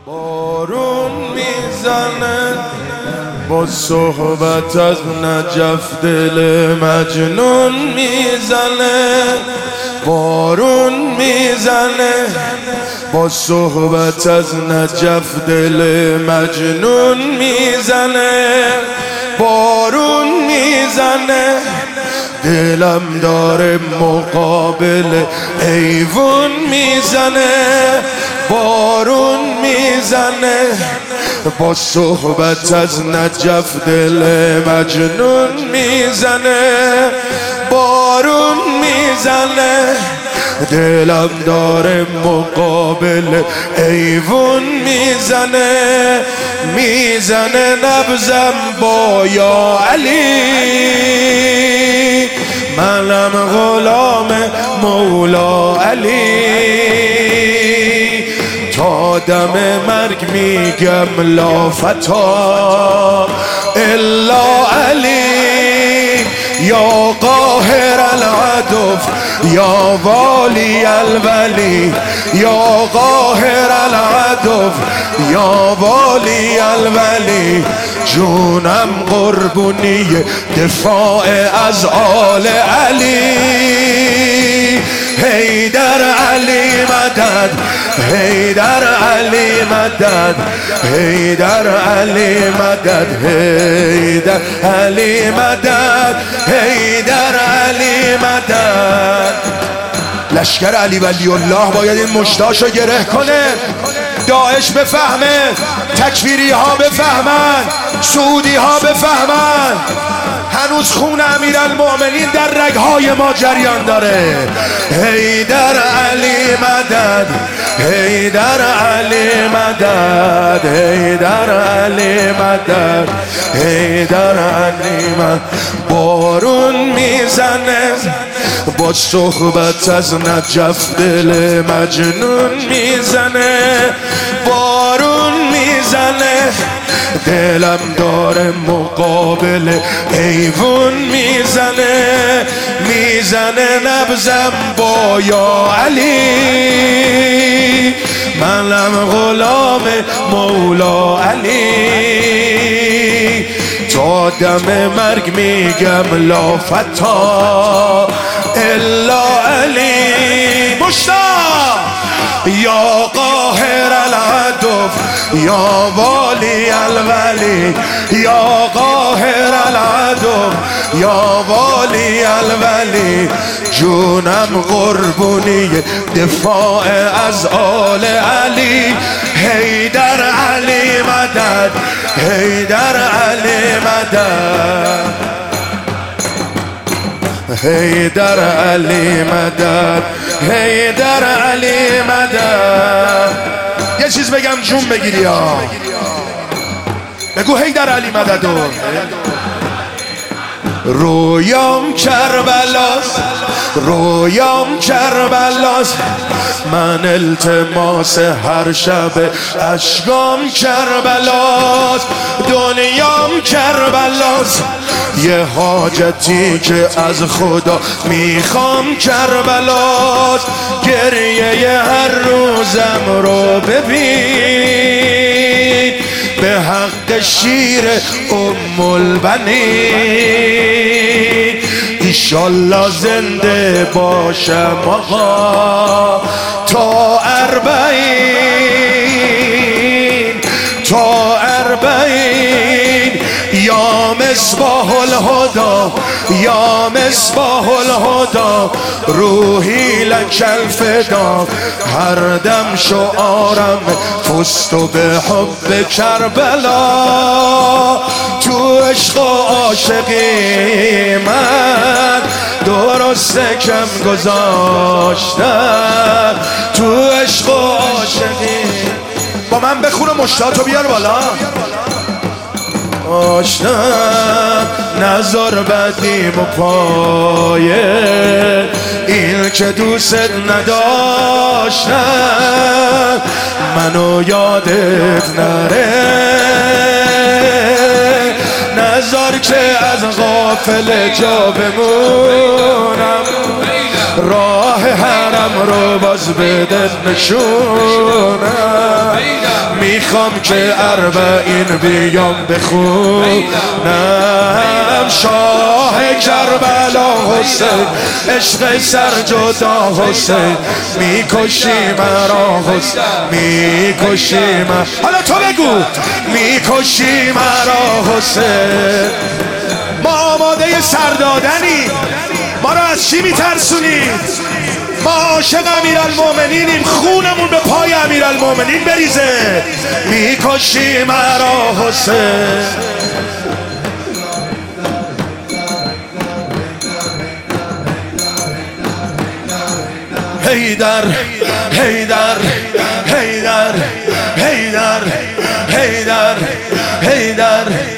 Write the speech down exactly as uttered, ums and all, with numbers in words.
بارون میزنه با صحبت از نجف دل مجنون میزنه. بارون میزنه با صحبت از نجف دل مجنون میزنه. بارون میزنه دلم داره مقابل ایوون میزنه. بارون میزنه با صحبت از نجف دل مجنون میزنه. بارون میزنه دلم داره مقابل ایوون میزنه. میزنه نبزم با یا علی، منم غلام مولا علی. تا دم مرگ میگم لا فتا الا علی. یا قاهر العدو یا والی الولی، یا قاهر العدو یا والی الولی. جونم قربونی دفاع از آل علی. حیدر علی مدد، حیدر علی مدد، حیدر علی مدد، حیدر علی مدد، حیدر علی مدد. لشکر علی ولی الله باید این مشتاشو گره کنه. داعش بفهمه، تکفیری ها بفهمن، سعودی ها بفهمن هنوز خون امیرالمؤمنین در رگهای ما جریان داره. حیدر علی مدد، حیدر علی مدد، حیدر علی مدد، حیدر علی مدد. بارون میزنه با صحبت از نجف دل مجنون میزنه. بارون میزنه دلم داره مقابل ایوون میزنه. میزنه نبزم با یا علی، منم غلام مولا علی. تا دم مرگ میگم لا فتا الا علی. مشتاق یا قاهر العدو یا والی الولی، یا قاهر العدو یا والی الولی. جونم قربونی دفاع از آل علی. حیدر علی مدد، حیدر علی مدد، حیدر علی مدد، حیدر علی مدد. یه چیز بگم جون بگیری ها، بگو حیدر علی مدد. رویام کربلاست، رویام کربلاست، من التماس هر شب اشکام کربلاست. دنیام کربلاست، یه حاجتی که از خدا میخوام کربلاست. گریه هر روزم رو ببین به حق شیر ام البنین. ایشالله زنده باشم آقا تا اربعین، تا اربعین. یا مصباح الهدى یا مصباح الهدى روحی لک الفدا. هر دم شعارم فزت به حب کربلا. تو عشق و عاشقی من درسته کم گذاشتم. تو عشق و عاشقی با من بخونه مشتاقو بیار بالا. آشنم نظر بدیم و پایه این که دوست نداشتم منو یادت نره. نظر که از غافل جا بمونم راه حرم رو باز بده نشونم. میخ میخوام که اربعین بیام بخونم شاه کربلا حسین عشق سر جدا حسین میکشی مرا حسین میکشی مرا حالا تو بگو میکشی مرا حسین ما آماده سردادنی ما را از چی میترسونی ما عاشق امیرالمومنینیم خونمون به پای امیرالمومنین بریزه میکشی مرا حسین حیدر حیدر حیدر حیدر حیدر حیدر